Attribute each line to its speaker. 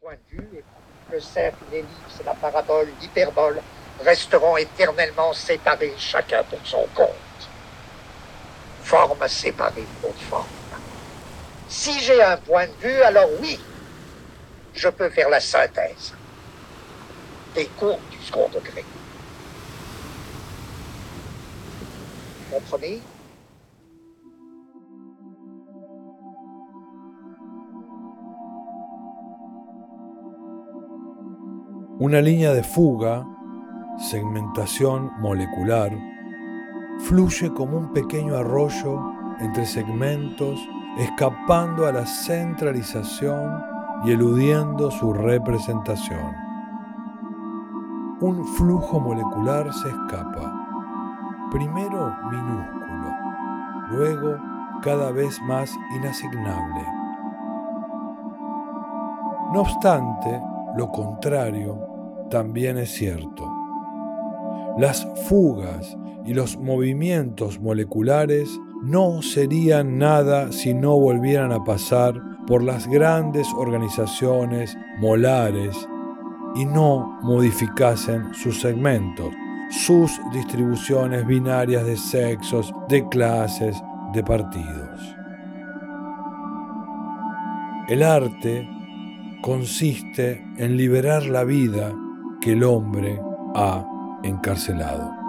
Speaker 1: point de vue, le cercle, l'ellipse, la parabole, l'hyperbole resteront éternellement séparés chacun pour son compte. Forme séparée pour forme. Si j'ai un point de vue, alors oui, je peux faire la synthèse des courbes du second degré. Comprenez?
Speaker 2: Una línea de fuga, segmentación molecular, fluye como un pequeño arroyo entre segmentos, escapando a la centralización y eludiendo su representación. Un flujo molecular se escapa, primero minúsculo, luego cada vez más inasignable. No obstante, lo contrario también es cierto. Las fugas y los movimientos moleculares no serían nada si no volvieran a pasar por las grandes organizaciones molares y no modificasen sus segmentos, sus distribuciones binarias de sexos, de clases, de partidos. El arte consiste en liberar la vida que el hombre ha encarcelado.